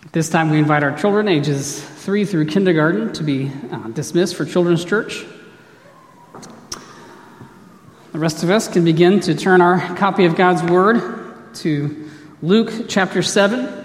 At this time, we invite our children, ages 3 through kindergarten, to be dismissed for Children's Church. The rest of us can begin to turn our copy of God's Word to Luke chapter 7.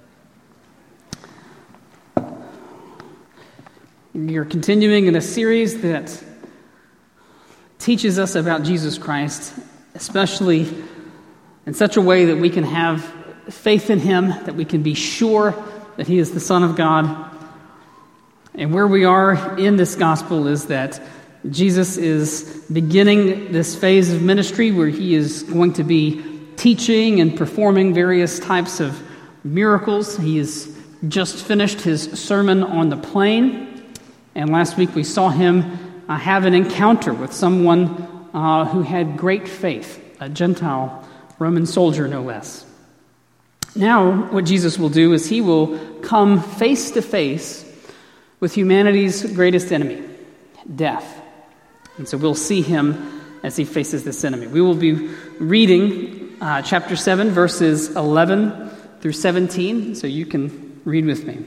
We are continuing in a series that teaches us about Jesus Christ, especially in such a way that we can have faith in Him, that we can be sure that He is the Son of God. And where we are in this gospel is that Jesus is beginning this phase of ministry where He is going to be teaching and performing various types of miracles. He has just finished His sermon on the plain, and last week we saw Him have an encounter with someone who had great faith, a Gentile Roman soldier no less. Now, what Jesus will do is He will come face to face with humanity's greatest enemy, death. And so we'll see Him as He faces this enemy. We will be reading chapter 7, verses 11 through 17, so you can read with me.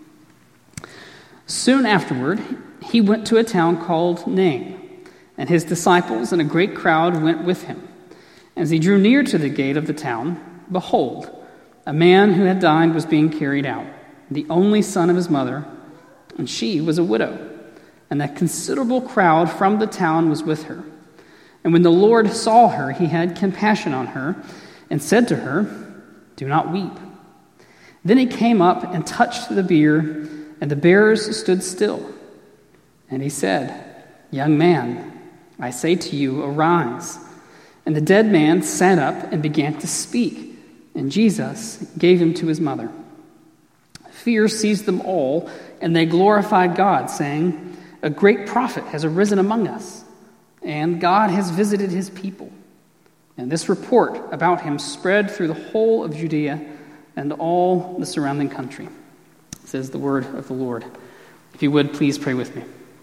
Soon afterward, He went to a town called Nain, and His disciples and a great crowd went with Him. As He drew near to the gate of the town, behold, a man who had died was being carried out, the only son of his mother, and she was a widow. And a considerable crowd from the town was with her. And when the Lord saw her, He had compassion on her, and said to her, "Do not weep." Then He came up and touched the bier, and the bearers stood still. And He said, "Young man, I say to you, arise." And the dead man sat up and began to speak. And Jesus gave him to his mother. Fear seized them all, and they glorified God, saying, "A great prophet has arisen among us, and God has visited His people." And this report about Him spread through the whole of Judea and all the surrounding country. Says the word of the Lord. If you would, please pray with me.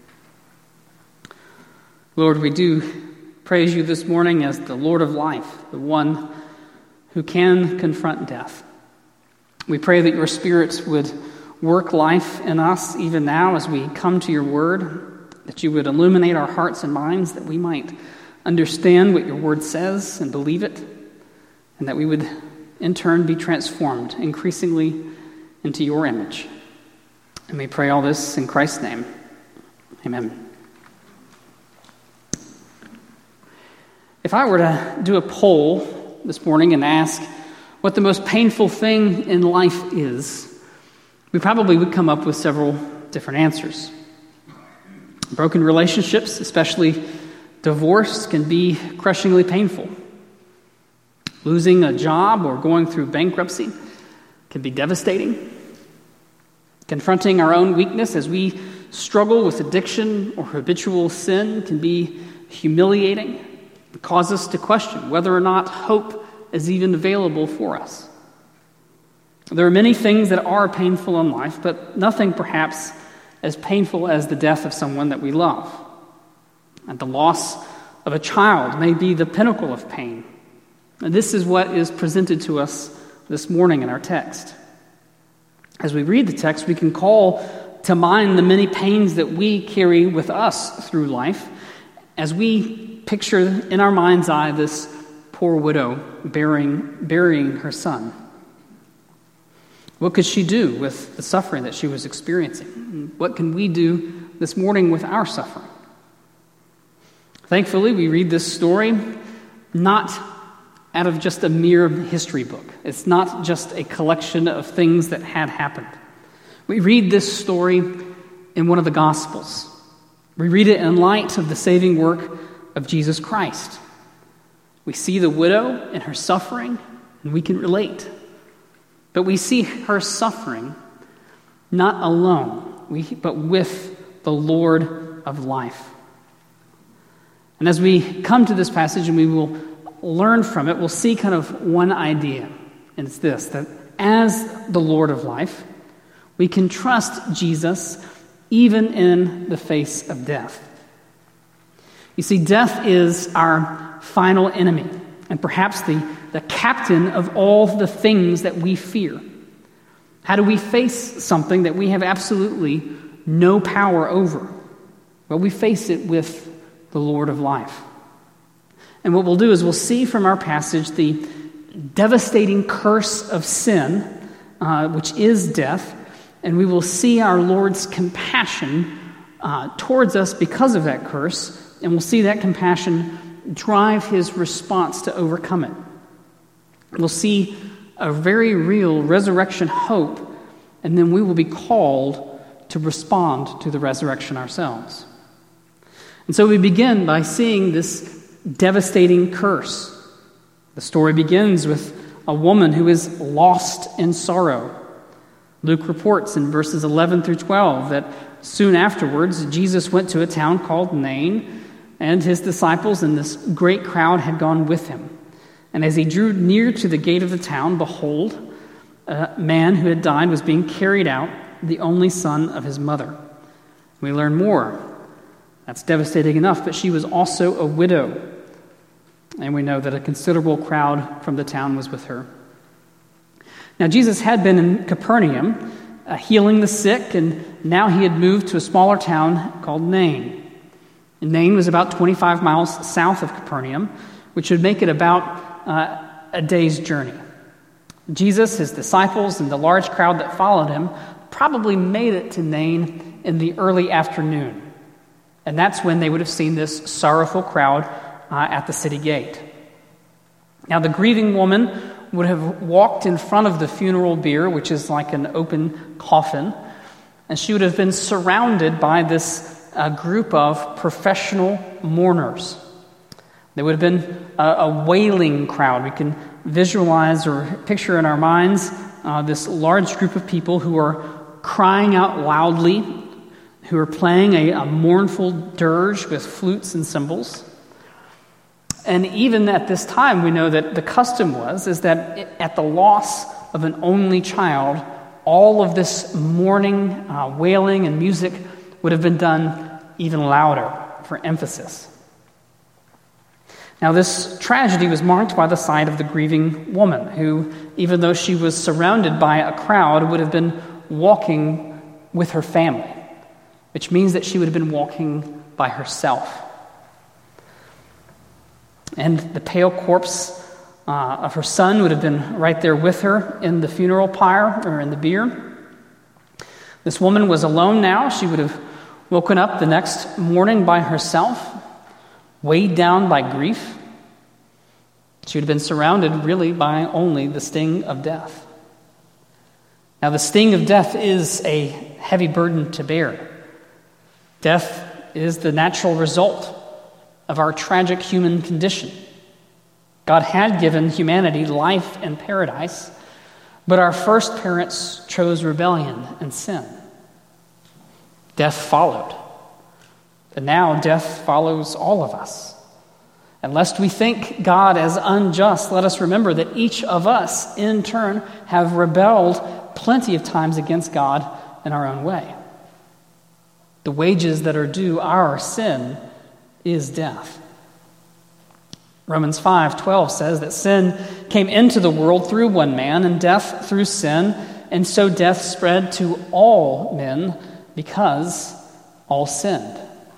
Lord, we do praise You this morning as the Lord of life, the one who can confront death. We pray that Your Spirit would work life in us even now as we come to Your word, that You would illuminate our hearts and minds, that we might understand what Your word says and believe it, and that we would in turn be transformed increasingly into Your image. And we pray all this in Christ's name. Amen. If I were to do a poll this morning and ask what the most painful thing in life is, we probably would come up with several different answers. Broken relationships, especially divorce, can be crushingly painful. Losing a job or going through bankruptcy can be devastating. Confronting our own weakness as we struggle with addiction or habitual sin can be humiliating. It causes us to question whether or not hope is even available for us. There are many things that are painful in life, but nothing perhaps as painful as the death of someone that we love. And the loss of a child may be the pinnacle of pain. And this is what is presented to us this morning in our text. As we read the text, we can call to mind the many pains that we carry with us through life as we picture in our mind's eye this poor widow burying her son. What could she do with the suffering that she was experiencing? What can we do this morning with our suffering? Thankfully, we read this story not out of just a mere history book. It's not just a collection of things that had happened. We read this story in one of the Gospels. We read it in light of the saving work of Jesus Christ. We see the widow and her suffering, and we can relate. But we see her suffering not alone, but with the Lord of life. And as we come to this passage and we will learn from it, we'll see kind of one idea. And it's this, that as the Lord of life, we can trust Jesus even in the face of death. You see, death is our final enemy, and perhaps the captain of all the things that we fear. How do we face something that we have absolutely no power over? Well, we face it with the Lord of life. And what we'll do is we'll see from our passage the devastating curse of sin, which is death, and we will see our Lord's compassion towards us because of that curse, and we'll see that compassion drive his response to overcome it. We'll see a very real resurrection hope, and then we will be called to respond to the resurrection ourselves. And so we begin by seeing this devastating curse. The story begins with a woman who is lost in sorrow. Luke reports in verses 11 through 12 that soon afterwards, Jesus went to a town called Nain, and his disciples and this great crowd had gone with him. And as he drew near to the gate of the town, behold, a man who had died was being carried out, the only son of his mother. We learn more. That's devastating enough, but she was also a widow. And we know that a considerable crowd from the town was with her. Now, Jesus had been in Capernaum, healing the sick, and now he had moved to a smaller town called Nain. And Nain was about 25 miles south of Capernaum, which would make it about a day's journey. Jesus, his disciples, and the large crowd that followed him probably made it to Nain in the early afternoon. And that's when they would have seen this sorrowful crowd at the city gate. Now, the grieving woman would have walked in front of the funeral bier, which is like an open coffin, and she would have been surrounded by this group of professional mourners. There would have been a wailing crowd. We can visualize or picture in our minds this large group of people who are crying out loudly, who are playing a mournful dirge with flutes and cymbals. And even at this time, we know that the custom is that at the loss of an only child, all of this mourning, wailing, and music would have been done even louder for emphasis. Now, this tragedy was marked by the sight of the grieving woman, who, even though she was surrounded by a crowd, would have been walking with her family, which means that she would have been walking by herself. And the pale corpse of her son would have been right there with her in the funeral pyre or in the bier. This woman was alone now. She would have woken up the next morning by herself, weighed down by grief. She would have been surrounded really by only the sting of death. Now, the sting of death is a heavy burden to bear. Death is the natural result of our tragic human condition. God had given humanity life and paradise, but our first parents chose rebellion and sin. Death followed. And now death follows all of us. And lest we think God as unjust, let us remember that each of us, in turn, have rebelled plenty of times against God in our own way. The wages that are due our sin is death. Romans 5:12 says that sin came into the world through one man, and death through sin, and so death spread to all men because all sinned.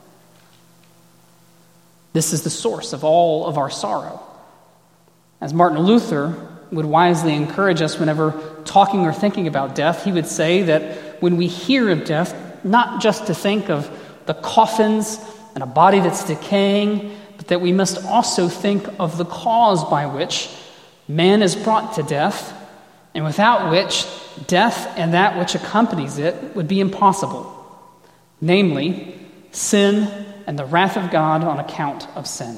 This is the source of all of our sorrow. As Martin Luther would wisely encourage us whenever talking or thinking about death, he would say that when we hear of death, not just to think of the coffins and a body that's decaying, but that we must also think of the cause by which man is brought to death, and without which death and that which accompanies it would be impossible, namely, sin and the wrath of God on account of sin.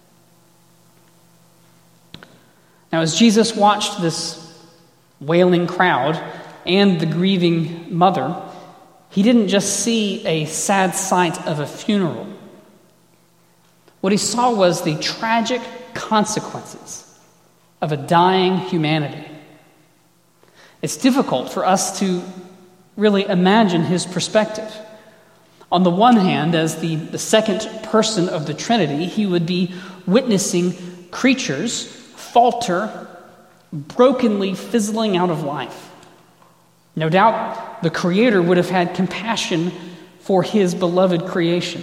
Now, as Jesus watched this wailing crowd and the grieving mother, he didn't just see a sad sight of a funeral. What he saw was the tragic consequences of a dying humanity. It's difficult for us to really imagine his perspective. On the one hand, as the second person of the Trinity, he would be witnessing creatures falter, brokenly fizzling out of life. No doubt the Creator would have had compassion for his beloved creation.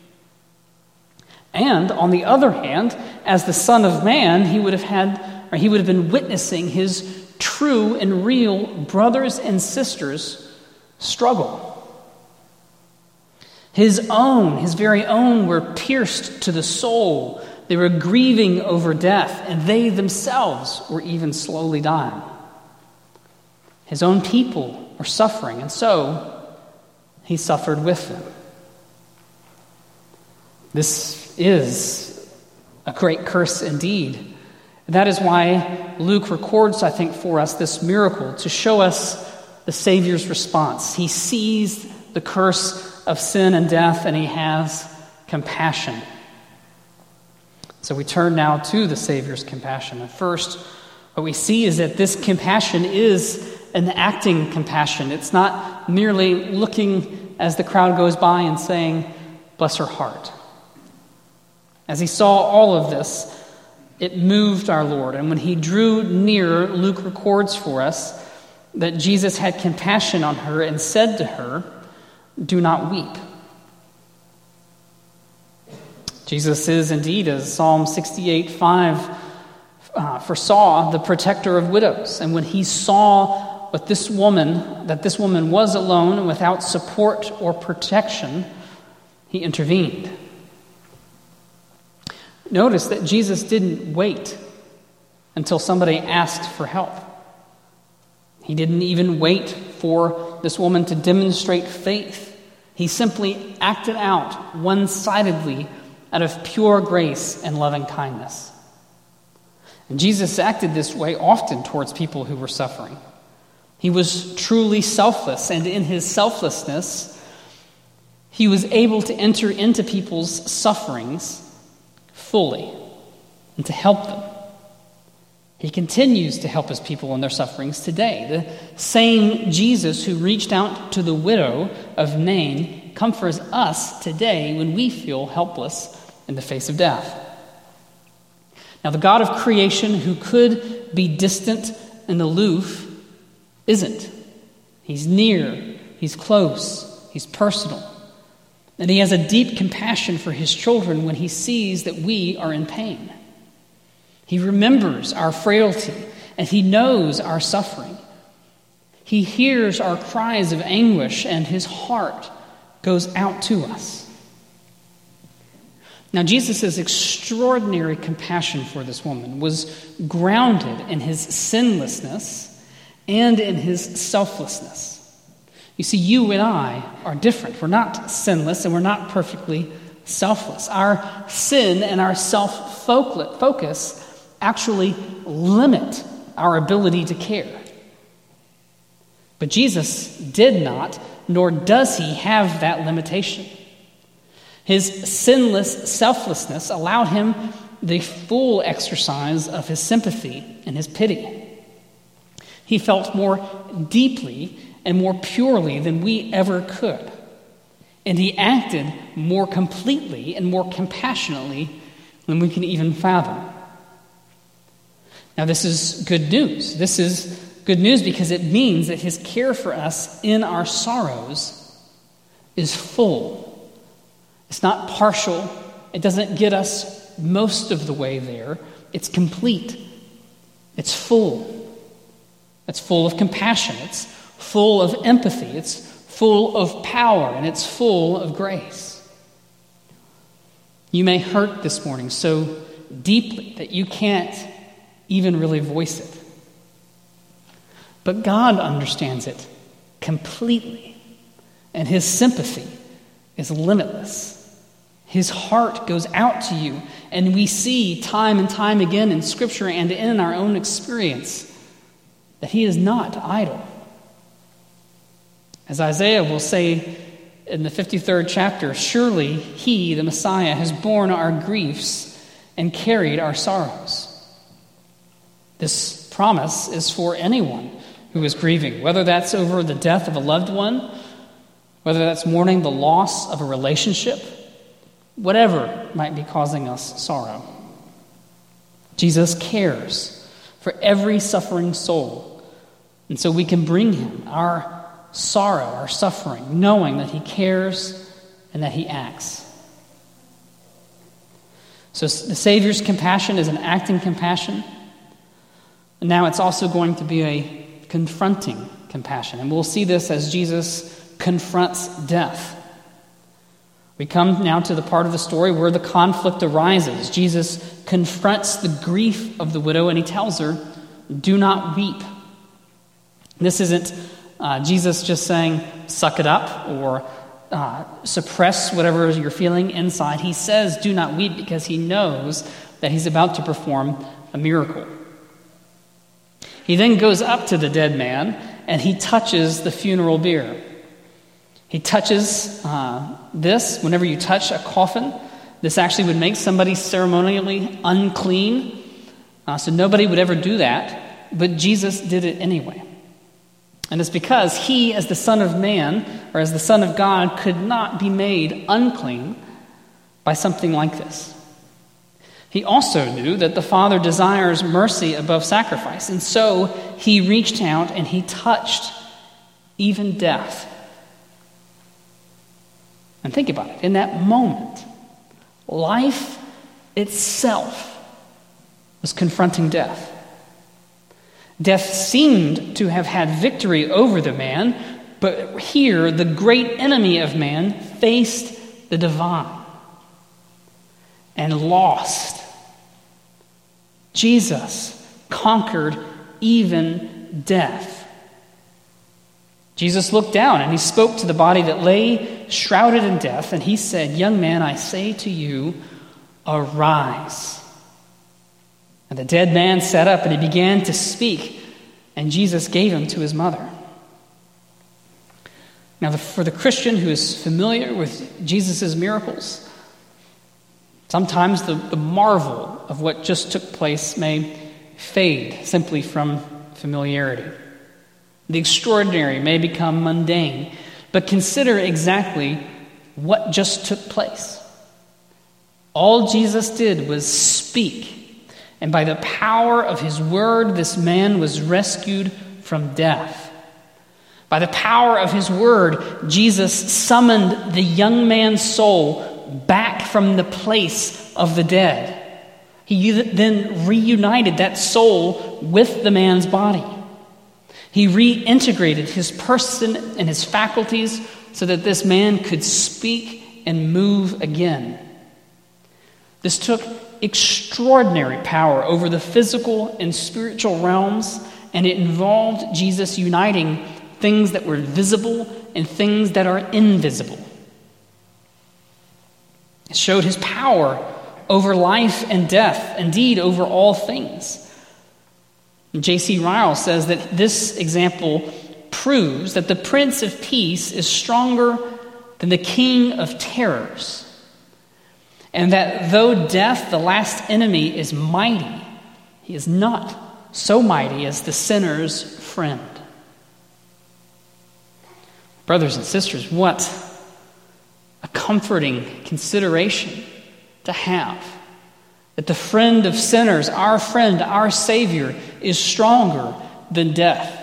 And on the other hand, as the Son of Man, he would have been witnessing his true and real brothers and sisters struggle. His very own were pierced to the soul. They were grieving over death, and they themselves were even slowly dying. His own people were suffering, and so he suffered with them. This is a great curse indeed. And that is why Luke records, I think, for us this miracle to show us the Savior's response. He sees the curse of sin and death, and he has compassion. So we turn now to the Savior's compassion. And first, what we see is that this compassion is an acting compassion. It's not merely looking as the crowd goes by and saying, "Bless her heart." As he saw all of this, it moved our Lord. And when he drew near, Luke records for us that Jesus had compassion on her and said to her, "Do not weep." Jesus is indeed, as Psalm 68:5 foresaw, the protector of widows. And when he saw that this woman was alone and without support or protection, he intervened. Notice that Jesus didn't wait until somebody asked for help. He didn't even wait for this woman to demonstrate faith. He simply acted out one-sidedly out of pure grace and loving kindness. And Jesus acted this way often towards people who were suffering. He was truly selfless, and in his selflessness, he was able to enter into people's sufferings fully and to help them. He continues to help his people in their sufferings today. The same Jesus who reached out to the widow of Nain comforts us today when we feel helpless in the face of death. Now, the God of creation who could be distant and aloof isn't. He's near, he's close, he's personal. And he has a deep compassion for his children when he sees that we are in pain. He remembers our frailty, and he knows our suffering. He hears our cries of anguish, and his heart goes out to us. Now, Jesus' extraordinary compassion for this woman was grounded in his sinlessness and in his selflessness. You see, you and I are different. We're not sinless and we're not perfectly selfless. Our sin and our self-focus actually limit our ability to care. But Jesus did not, nor does he have that limitation. His sinless selflessness allowed him the full exercise of his sympathy and his pity. He felt more deeply and more purely than we ever could. And he acted more completely and more compassionately than we can even fathom. Now, this is good news. This is good news because it means that his care for us in our sorrows is full. It's not partial. It doesn't get us most of the way there. It's complete. It's full. It's full of compassion. It's full of empathy. It's full of power. And it's full of grace. You may hurt this morning so deeply that you can't even really voice it. But God understands it completely. And his sympathy is limitless. His heart goes out to you. And we see time and time again in Scripture and in our own experience that he is not idle. As Isaiah will say in the 53rd chapter, surely he, the Messiah, has borne our griefs and carried our sorrows. This promise is for anyone who is grieving, whether that's over the death of a loved one, whether that's mourning the loss of a relationship, whatever might be causing us sorrow. Jesus cares for every suffering soul And so we can bring him our sorrow, our suffering, knowing that he cares and that he acts. So the Savior's compassion is an acting compassion. And now it's also going to be a confronting compassion. And we'll see this as Jesus confronts death. We come now to the part of the story where the conflict arises. Jesus confronts the grief of the widow and he tells her, "Do not weep." This isn't Jesus just saying, "Suck it up," or suppress whatever you're feeling inside. He says, "Do not weep," because he knows that he's about to perform a miracle. He then goes up to the dead man and he touches the funeral bier. He touches this. Whenever you touch a coffin, this actually would make somebody ceremonially unclean. So nobody would ever do that, but Jesus did it anyway. And it's because he, as the Son of Man, or as the Son of God, could not be made unclean by something like this. He also knew that the Father desires mercy above sacrifice, and so he reached out and he touched even death. And think about it. In that moment, life itself was confronting death. Death seemed to have had victory over the man, but here the great enemy of man faced the divine and lost. Jesus conquered even death. Jesus looked down and he spoke to the body that lay shrouded in death, and he said, "Young man, I say to you, arise." And the dead man sat up and he began to speak, and Jesus gave him to his mother. Now, for the Christian who is familiar with Jesus' miracles, sometimes the marvel of what just took place may fade simply from familiarity. The extraordinary may become mundane, but consider exactly what just took place. All Jesus did was speak, and by the power of his word, this man was rescued from death. By the power of his word, Jesus summoned the young man's soul back from the place of the dead. He then reunited that soul with the man's body. He reintegrated his person and his faculties so that this man could speak and move again. This took extraordinary power over the physical and spiritual realms, and it involved Jesus uniting things that were visible and things that are invisible. It showed his power over life and death, indeed over all things. J.C. Ryle says that this example proves that the Prince of Peace is stronger than the King of Terrors, and that though death, the last enemy, is mighty, he is not so mighty as the sinner's friend. Brothers and sisters, what a comforting consideration to have, that the friend of sinners, our friend, our Savior, is stronger than death.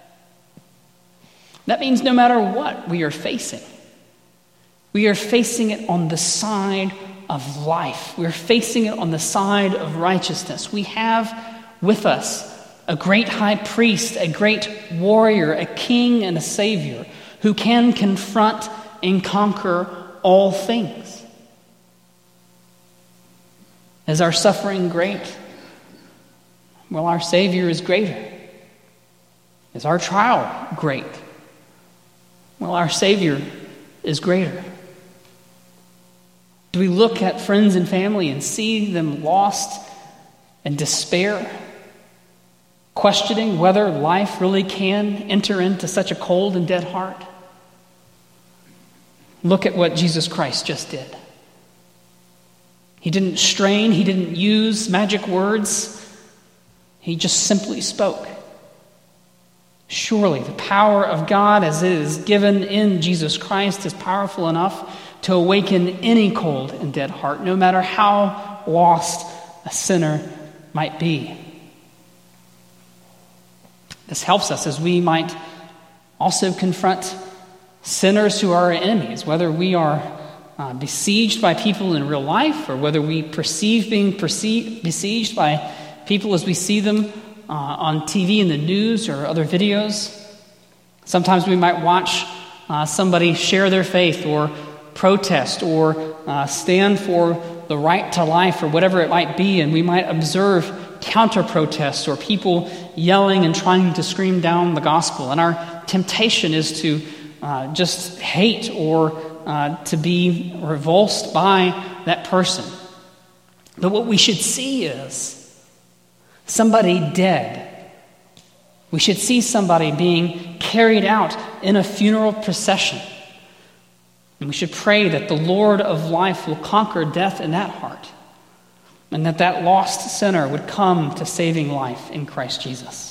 That means no matter what we are facing, we are facing it on the side of life. We're facing it on the side of righteousness. We have with us a great high priest, a great warrior, a king and a savior who can confront and conquer all things. Is our suffering great? Well, our Savior is greater. Is our trial great? Well, our Savior is greater. Do we look at friends and family and see them lost and despair, questioning whether life really can enter into such a cold and dead heart? Look at what Jesus Christ just did. He didn't strain, he didn't use magic words. He just simply spoke. Surely the power of God as it is given in Jesus Christ is powerful enough to awaken any cold and dead heart, no matter how lost a sinner might be. This helps us as we might also confront sinners who are our enemies, whether we are besieged by people in real life or whether we perceive being besieged by people as we see them on TV and the news or other videos. Sometimes we might watch somebody share their faith or protest or stand for the right to life or whatever it might be, and we might observe counter-protests or people yelling and trying to scream down the gospel. And our temptation is to just hate or to be revulsed by that person. But what we should see is somebody dead. We should see somebody being carried out in a funeral procession. And we should pray that the Lord of life will conquer death in that heart, and that lost sinner would come to saving life in Christ Jesus.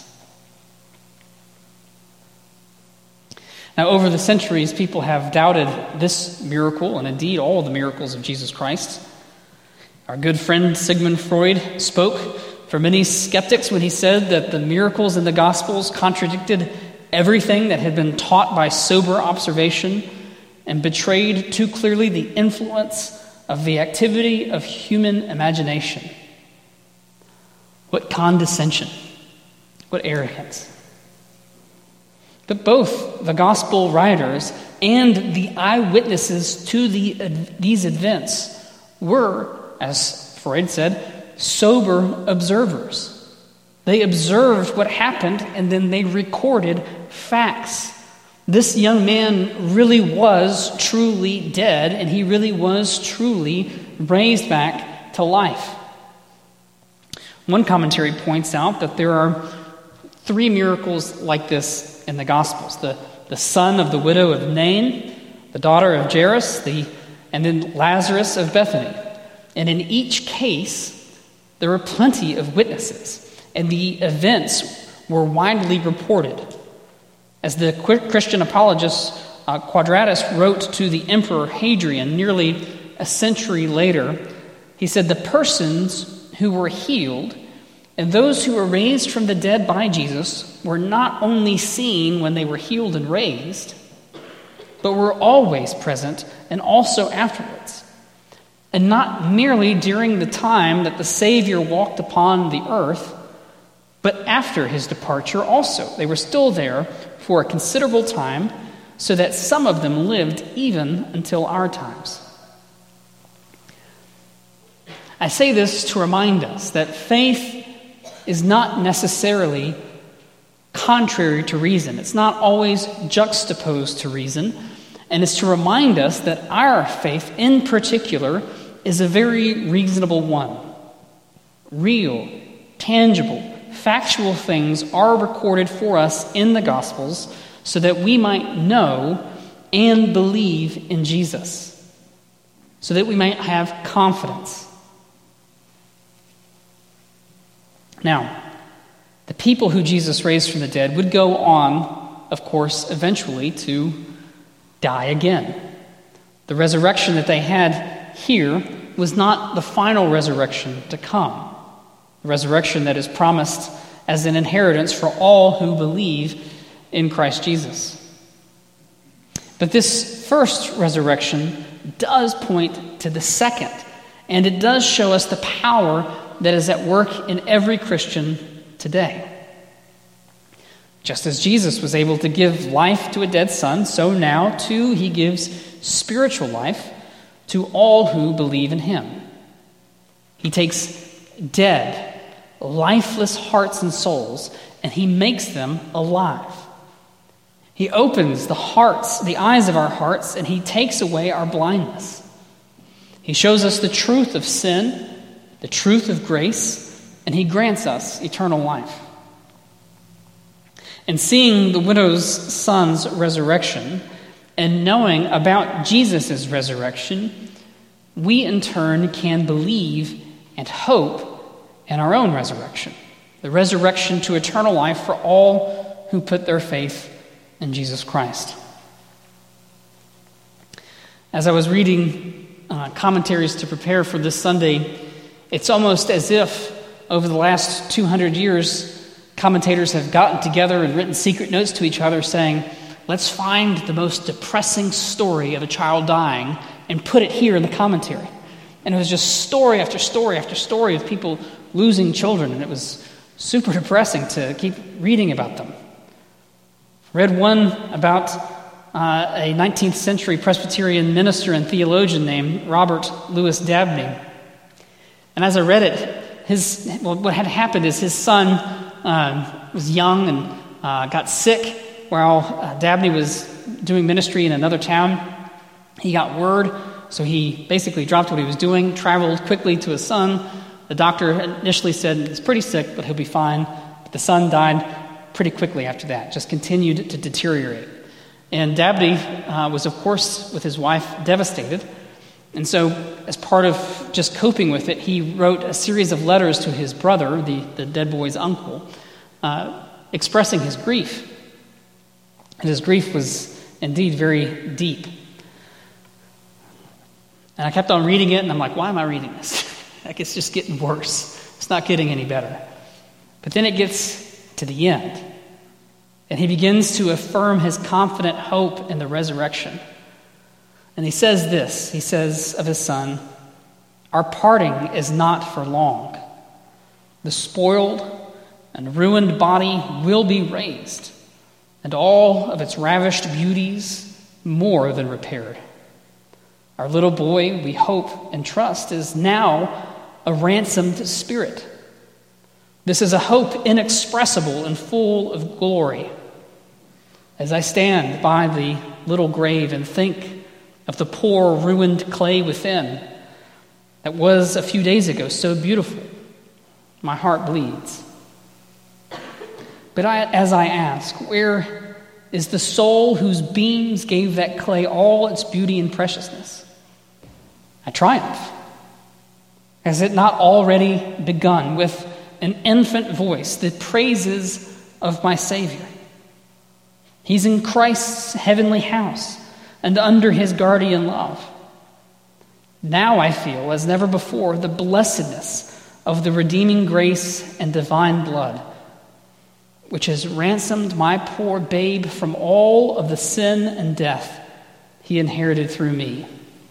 Now, over the centuries, people have doubted this miracle, and indeed all the miracles of Jesus Christ. Our good friend Sigmund Freud spoke for many skeptics when he said that the miracles in the Gospels contradicted everything that had been taught by sober observation and betrayed too clearly the influence of the activity of human imagination. What condescension, what arrogance. But both the gospel writers and the eyewitnesses to these events were, as Freud said, sober observers. They observed what happened and then they recorded facts. This young man really was truly dead, and he really was truly raised back to life. One commentary points out that there are 3 miracles like this in the Gospels. The son of the widow of Nain, the daughter of Jairus, and then Lazarus of Bethany. And in each case, there were plenty of witnesses, and the events were widely reported. As the Christian apologist Quadratus wrote to the Emperor Hadrian nearly a century later, he said, "The persons who were healed and those who were raised from the dead by Jesus were not only seen when they were healed and raised, but were always present and also afterwards. And not merely during the time that the Savior walked upon the earth, but after his departure also. They were still there for a considerable time, so that some of them lived even until our times." I say this to remind us that faith is not necessarily contrary to reason. It's not always juxtaposed to reason, and it's to remind us that our faith in particular is a very reasonable one. Real, tangible, factual things are recorded for us in the Gospels so that we might know and believe in Jesus, so that we might have confidence. Now, the people who Jesus raised from the dead would go on, of course, eventually to die again. The resurrection that they had here was not the final resurrection to come. The resurrection that is promised as an inheritance for all who believe in Christ Jesus. But this first resurrection does point to the second, and it does show us the power that is at work in every Christian today. Just as Jesus was able to give life to a dead son, so now, too, he gives spiritual life to all who believe in him. He takes dead, lifeless hearts and souls, and he makes them alive. He opens the eyes of our hearts, and he takes away our blindness. He shows us the truth of sin, the truth of grace, and he grants us eternal life. And seeing the widow's son's resurrection and knowing about Jesus' resurrection, we in turn can believe and hope in our own resurrection, the resurrection to eternal life for all who put their faith in Jesus Christ. As I was reading commentaries to prepare for this Sunday, it's almost as if over the last 200 years, Commentators have gotten together and written secret notes to each other saying, let's find the most depressing story of a child dying and put it here in the commentary. And it was just story after story after story of people losing children, and it was super depressing to keep reading about them. Read one about a 19th century Presbyterian minister and theologian named Robert Louis Dabney. And as I read it, what had happened is his son was young and got sick while Dabney was doing ministry in another town. He got word, so he basically dropped what he was doing, traveled quickly to his son. The doctor initially said he's pretty sick, but he'll be fine. But the son died pretty quickly after that, just continued to deteriorate. And Dabney was, of course, with his wife, devastated. And so, as part of just coping with it, he wrote a series of letters to his brother, the dead boy's uncle, expressing his grief. And his grief was indeed very deep. And I kept on reading it, and I'm like, why am I reading this? Like, it's just getting worse. It's not getting any better. But then it gets to the end, and he begins to affirm his confident hope in the resurrection. And he says this, he says of his son, "Our parting is not for long. The spoiled and ruined body will be raised, and all of its ravished beauties more than repaired. Our little boy, we hope and trust, is now a ransomed spirit. This is a hope inexpressible and full of glory. As I stand by the little grave and think of the poor ruined clay within that was a few days ago so beautiful, my heart bleeds. But as I ask, where is the soul whose beams gave that clay all its beauty and preciousness? I triumph. Has it not already begun with an infant voice, the praises of my Savior? He's in Christ's heavenly house and under his guardian love. Now I feel, as never before, the blessedness of the redeeming grace and divine blood, which has ransomed my poor babe from all of the sin and death he inherited through me."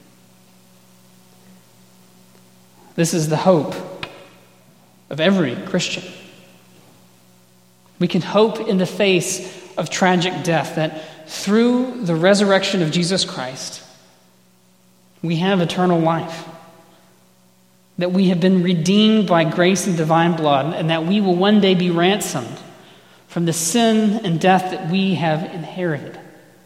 This is the hope of every Christian. We can hope in the face of tragic death that through the resurrection of Jesus Christ, we have eternal life, that we have been redeemed by grace and divine blood, and that we will one day be ransomed from the sin and death that we have inherited,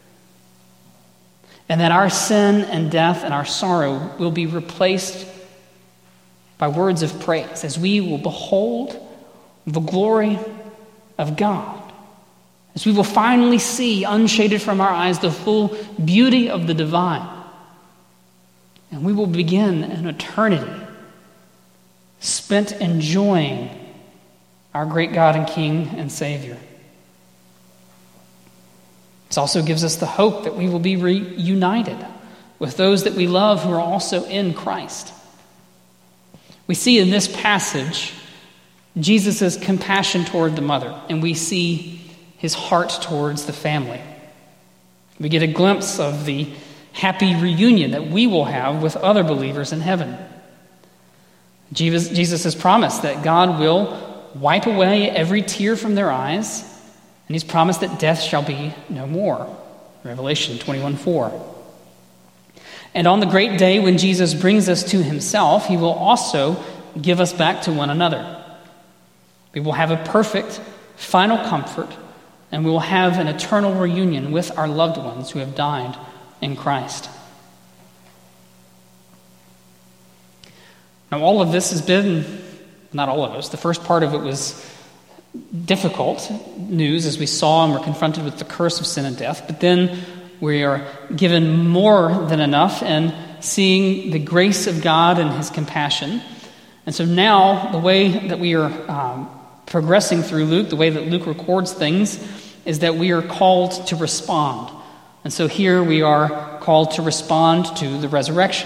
and that our sin and death and our sorrow will be replaced by words of praise as we will behold the glory of God, as we will finally see, unshaded from our eyes, the full beauty of the divine. And we will begin an eternity spent enjoying our great God and King and Savior. This also gives us the hope that we will be reunited with those that we love who are also in Christ. We see in this passage Jesus' compassion toward the mother, and we see his heart towards the family. We get a glimpse of the happy reunion that we will have with other believers in heaven. Jesus has promised that God will wipe away every tear from their eyes, and he's promised that death shall be no more. Revelation 21:4. And on the great day when Jesus brings us to himself, he will also give us back to one another. We will have a perfect, final comfort, and we will have an eternal reunion with our loved ones who have died in Christ. Now, all of this has been, not all of us, the first part of it was difficult news as we saw and were confronted with the curse of sin and death, but then we are given more than enough in seeing the grace of God and his compassion. And so now the way that we are progressing through Luke, the way that Luke records things, is that we are called to respond. And so here we are called to respond to the resurrection.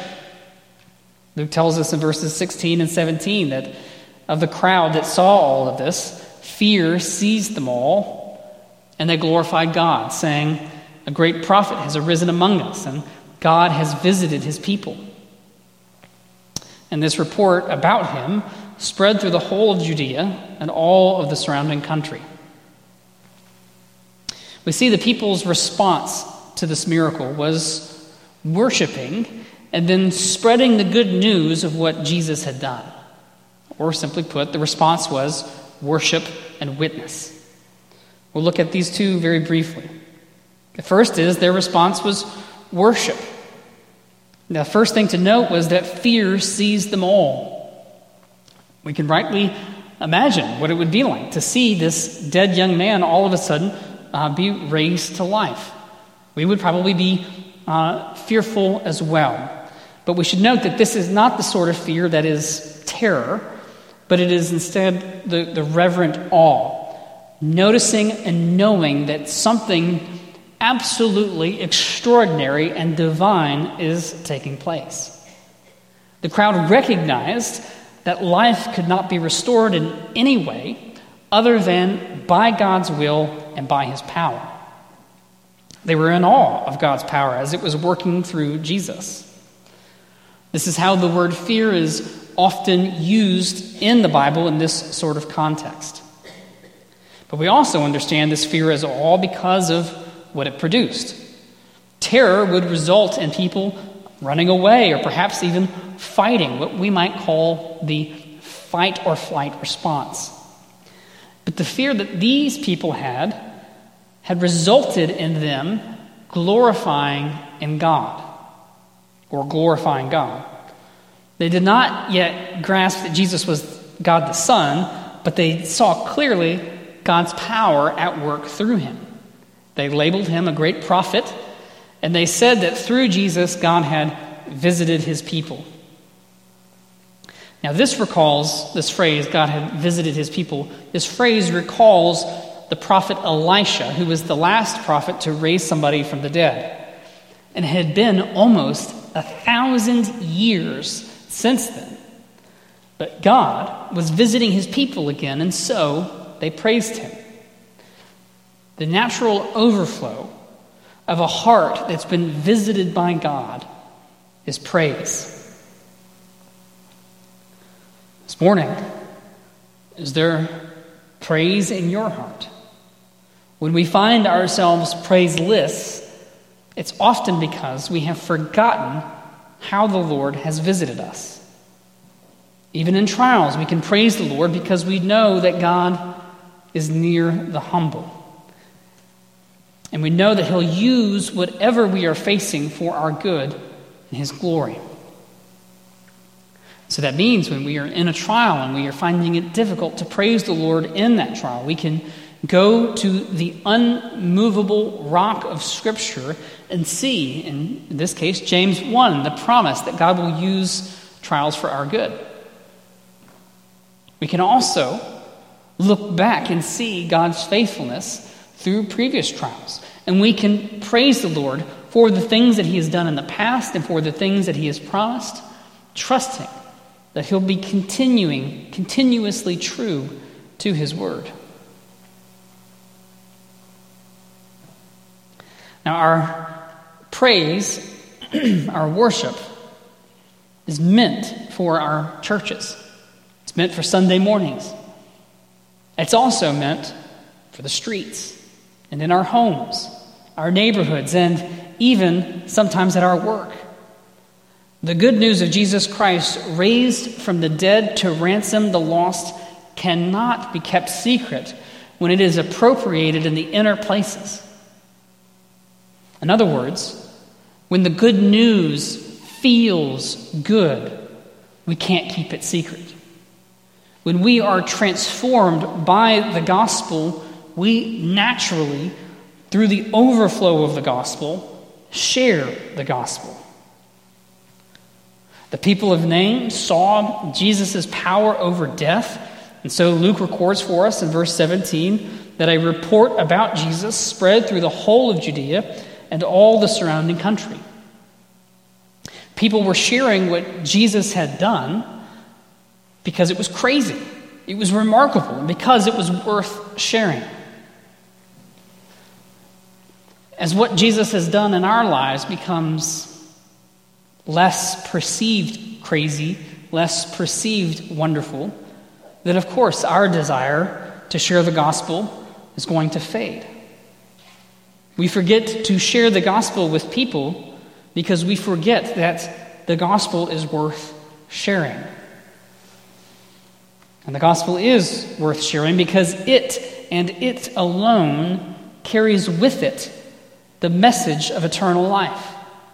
Luke tells us in verses 16 and 17 that of the crowd that saw all of this, fear seized them all, and they glorified God, saying, "A great prophet has arisen among us, and God has visited his people." And this report about him spread through the whole of Judea and all of the surrounding country. We see the people's response to this miracle was worshiping and then spreading the good news of what Jesus had done. Or simply put, the response was worship and witness. We'll look at these two very briefly. The first is their response was worship. Now, the first thing to note was that fear seized them all. We can rightly imagine what it would be like to see this dead young man all of a sudden be raised to life. We would probably be fearful as well. But we should note that this is not the sort of fear that is terror, but it is instead the reverent awe, noticing and knowing that something absolutely extraordinary and divine is taking place. The crowd recognized that life could not be restored in any way other than by God's will and by his power. They were in awe of God's power as it was working through Jesus. This is how the word fear is often used in the Bible in this sort of context. But we also understand this fear as awe because of what it produced. Terror would result in people running away or perhaps even fighting, what we might call the fight or flight response. But the fear that these people had resulted in them glorifying in God, or glorifying God. They did not yet grasp that Jesus was God the Son, but they saw clearly God's power at work through him. They labeled him a great prophet, and they said that through Jesus, God had visited his people. Now, this phrase, God had visited his people, this phrase recalls the prophet Elisha, who was the last prophet to raise somebody from the dead. And it had been almost 1,000 years since then. But God was visiting his people again, and so they praised him. The natural overflow of a heart that's been visited by God is praise. This morning, is there praise in your heart? When we find ourselves praiseless, it's often because we have forgotten how the Lord has visited us. Even in trials, we can praise the Lord because we know that God is near the humble. And we know that he'll use whatever we are facing for our good and his glory. So that means when we are in a trial and we are finding it difficult to praise the Lord in that trial, we can go to the unmovable rock of Scripture and see, in this case, James 1, the promise that God will use trials for our good. We can also look back and see God's faithfulness through previous trials. And we can praise the Lord for the things that he has done in the past and for the things that he has promised, trusting that he'll be continuously true to his word. Now, our praise, our worship, is meant for our churches. It's meant for Sunday mornings. It's also meant for the streets and in our homes, our neighborhoods, and even sometimes at our work. The good news of Jesus Christ, raised from the dead to ransom the lost, cannot be kept secret when it is appropriated in the inner places. In other words, when the good news feels good, we can't keep it secret. When we are transformed by the gospel, we naturally, through the overflow of the gospel, share the gospel. The people of Nain saw Jesus' power over death, and so Luke records for us in verse 17 that a report about Jesus spread through the whole of Judea and all the surrounding country. People were sharing what Jesus had done because it was crazy. it was remarkable, and because it was worth sharing. As what Jesus has done in our lives becomes less perceived crazy, less perceived wonderful, then of course our desire to share the gospel is going to fade. We forget to share the gospel with people because we forget that the gospel is worth sharing. And the gospel is worth sharing because it and it alone carries with it the message of eternal life.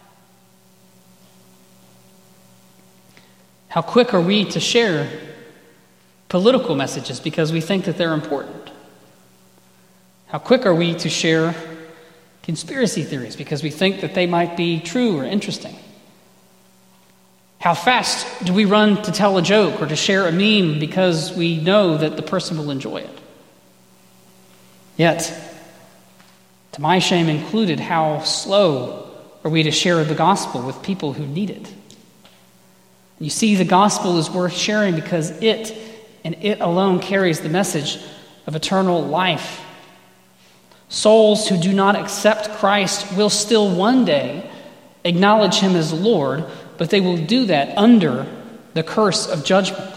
How quick are we to share political messages because we think that they're important? How quick are we to share conspiracy theories because we think that they might be true or interesting? How fast do we run to tell a joke or to share a meme because we know that the person will enjoy it? Yet, to my shame included, how slow are we to share the gospel with people who need it? You see, the gospel is worth sharing because it and it alone carries the message of eternal life. Souls who do not accept Christ will still one day acknowledge him as Lord, but they will do that under the curse of judgment.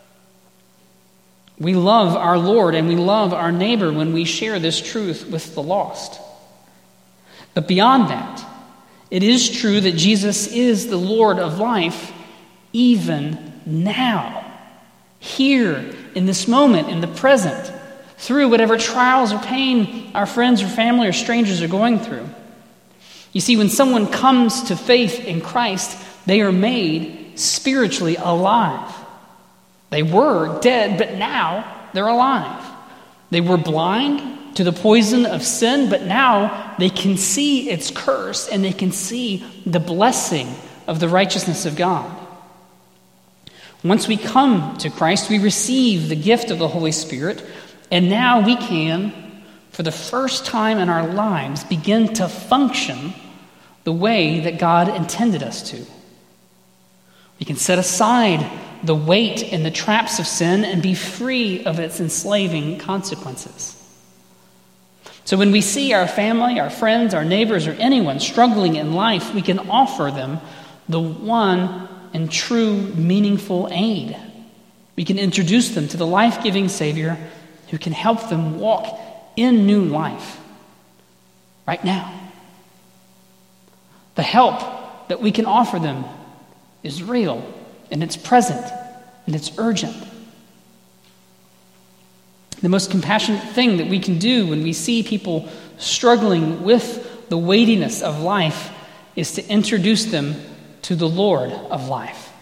We love our Lord and we love our neighbor when we share this truth with the lost. But beyond that, it is true that Jesus is the Lord of life even now, here, in this moment, in the present, through whatever trials or pain our friends or family or strangers are going through. You see, when someone comes to faith in Christ, they are made spiritually alive. They were dead, but now they're alive. They were blind to the poison of sin, but now they can see its curse and they can see the blessing of the righteousness of God. Once we come to Christ, we receive the gift of the Holy Spirit, and now we can, for the first time in our lives, begin to function the way that God intended us to. We can set aside the weight and the traps of sin and be free of its enslaving consequences. So when we see our family, our friends, our neighbors, or anyone struggling in life, we can offer them the one and true, meaningful aid. We can introduce them to the life-giving Savior who can help them walk in new life right now. The help that we can offer them is real, and it's present, and it's urgent. The most compassionate thing that we can do when we see people struggling with the weightiness of life is to introduce them to the Lord of life.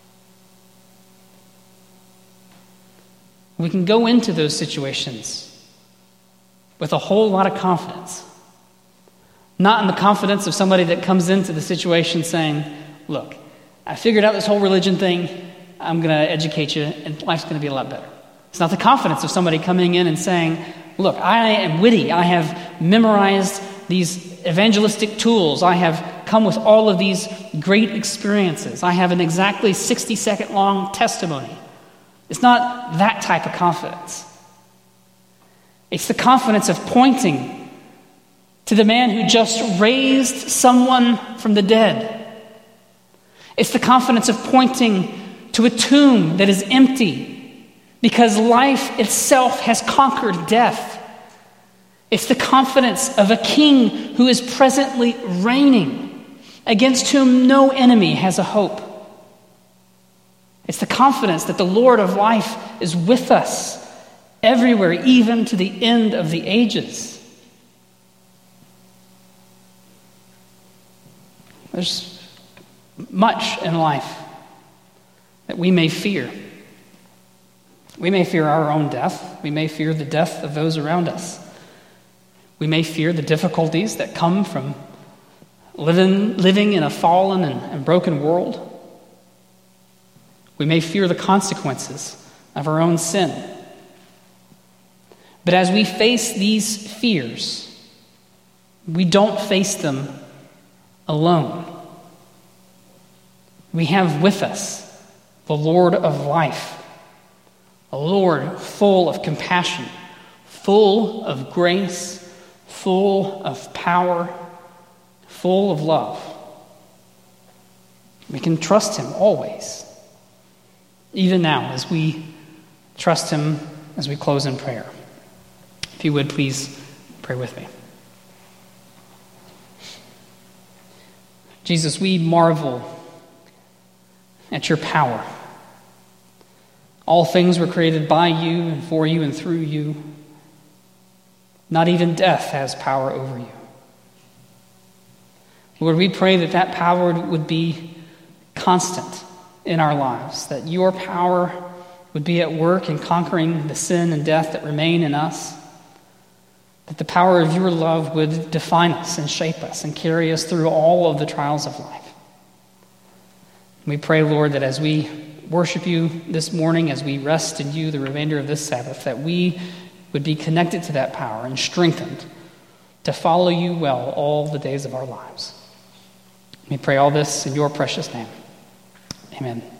We can go into those situations with a whole lot of confidence. Not in the confidence of somebody that comes into the situation saying, look, I figured out this whole religion thing, I'm going to educate you, and life's going to be a lot better. It's not the confidence of somebody coming in and saying, look, I am witty, I have memorized these evangelistic tools, I have come with all of these great experiences, I have an exactly 60-second long testimony. It's not that type of confidence. It's the confidence of pointing to the man who just raised someone from the dead. It's the confidence of pointing to a tomb that is empty because life itself has conquered death. It's the confidence of a king who is presently reigning, against whom no enemy has a hope. It's the confidence that the Lord of life is with us everywhere, even to the end of the ages. There's much in life that we may fear. We may fear our own death. We may fear the death of those around us. We may fear the difficulties that come from living in a fallen and broken world. We may fear the consequences of our own sin. But as we face these fears, we don't face them alone. We have with us the Lord of life, a Lord full of compassion, full of grace, full of power, full of love. We can trust him always, even now as we trust him as we close in prayer. If you would, please pray with me. Jesus, we marvel at your power. All things were created by you and for you and through you. Not even death has power over you. Lord, we pray that that power would be constant in our lives, that your power would be at work in conquering the sin and death that remain in us, that the power of your love would define us and shape us and carry us through all of the trials of life. We pray, Lord, that as we worship you this morning, as we rest in you the remainder of this Sabbath, that we would be connected to that power and strengthened to follow you well all the days of our lives. We pray all this in your precious name. Amen.